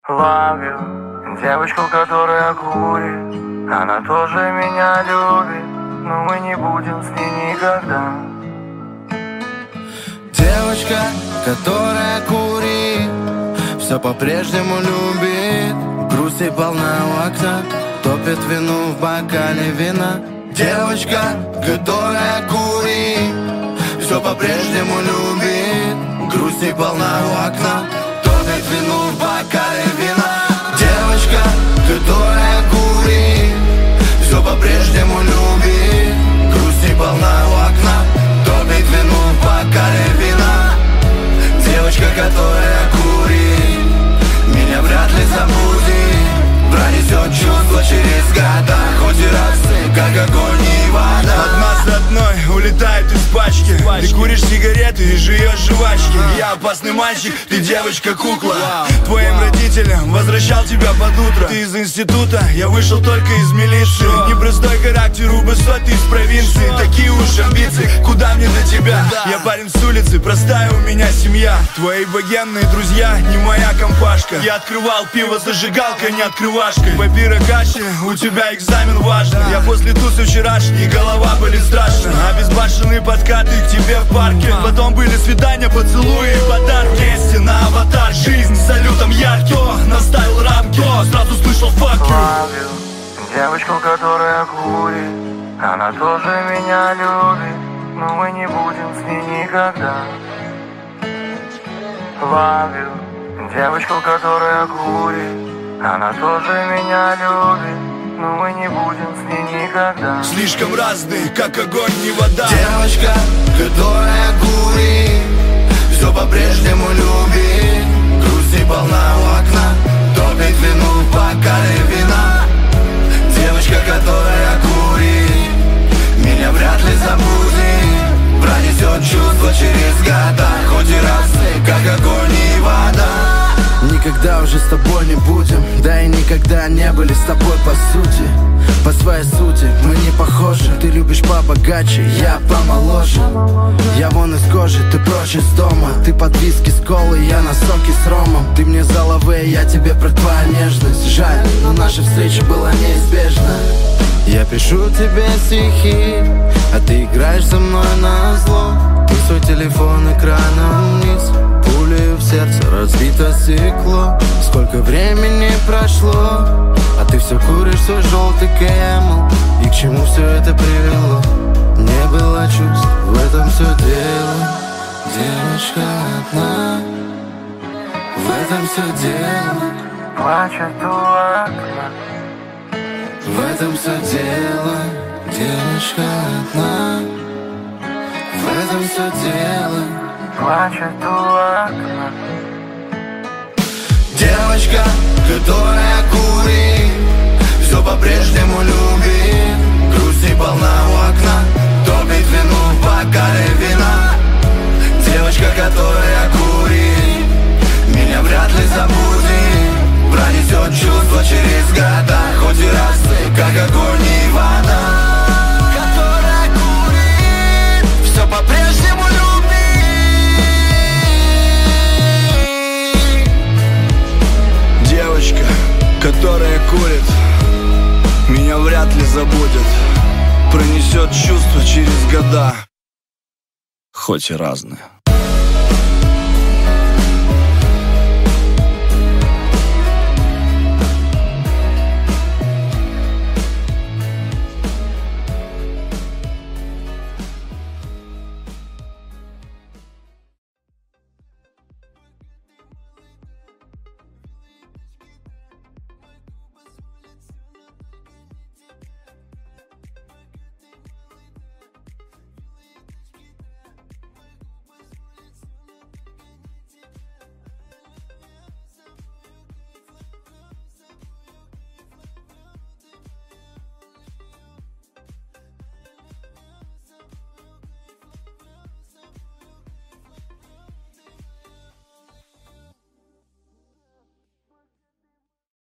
Love you, девочку, которая курит. Она тоже меня любит, но мы не будем с ней никогда. Девочка, которая курит, все по-прежнему любит. Грусти полна у окна, топит вину в бокале вина. Девочка, которая курит, все по-прежнему любит. Грусти полна у окна, топит вину в бокале вина. Девочка, которая курит, все по-прежнему любит. Грусти полна у окна, топит вину в бокале вина. Девочка, которая курит, меня вряд ли забудет. Пронесет чувства через года, хоть и разные, как огонь и вода. От нас одной улетает из пачки. Ты куришь сигареты и жуешь жвачки. Я опасный мальчик, ты девочка-кукла. Твоим родителям возвращал тебя под утро. Ты из института, я вышел только из милиции. Непростой характер у высоты из провинции. Такие уж амбиции, куда мне до тебя? Я парень с улицы, простая у меня семья. Твои богемные друзья, не моя компашка. Я открывал пиво зажигалкой, не открывашкой. Папира каши, у тебя экзамен важный. Я после тусы вчерашней, голова болит страшно. Обезбашенные подкаты к тебе в парке. Потом были свидания, поцелуи и подарки. Вместе на аватар, жизнь с салютом ярким. Кто наставил рамки, сразу слышал fuck you. Love you, девочку, которая курит. Она тоже меня любит, но мы не будем с ней никогда. Love you, девочку, которая курит. Она тоже меня любит, но мы не будем с ней никогда. Слишком разные, как огонь и вода. Девочка, которая курит, все по-прежнему любит. Грусти полна у окна, топит вину в бокале вина. Девочка, которая курит, меня вряд ли забудет. Пронесет чувства через года, хоть и разные, как огонь и вода. Никогда уже с тобой не будем, да и никогда не были с тобой по сути. По своей сути мы не похожи. Ты любишь побогаче, я помоложе. Я вон из кожи, ты прочь из дома. Ты под виски с колой, я на соке с ромом. Ты мне за лаве, я тебе про твою нежность. Жаль, но наша встреча была неизбежна. Я пишу тебе стихи, а ты играешь со мной на зло. Ты свой телефон экраном вниз, пулею в сердце разбито стекло. Сколько времени прошло, а ты все куришь свой желтый Camel. И к чему все это привело? Не было чувств, в этом все дело. Девочка одна, в этом все дело. Плачет у окна. В этом все дело. Девочка одна, в этом все дело. Плачет у окна. Девочка, которая курит, все по-прежнему любит. Грусти полна у окна, топит вину в бокале вина. Девочка, которая курит, меня вряд ли забудет. Пронесет чувства через года, хоть и разные, как огонь и вода. Которая курит, все по-прежнему любит. Девочка, которая курит, меня вряд ли забудет. Пронесет чувства через года, хоть и разные.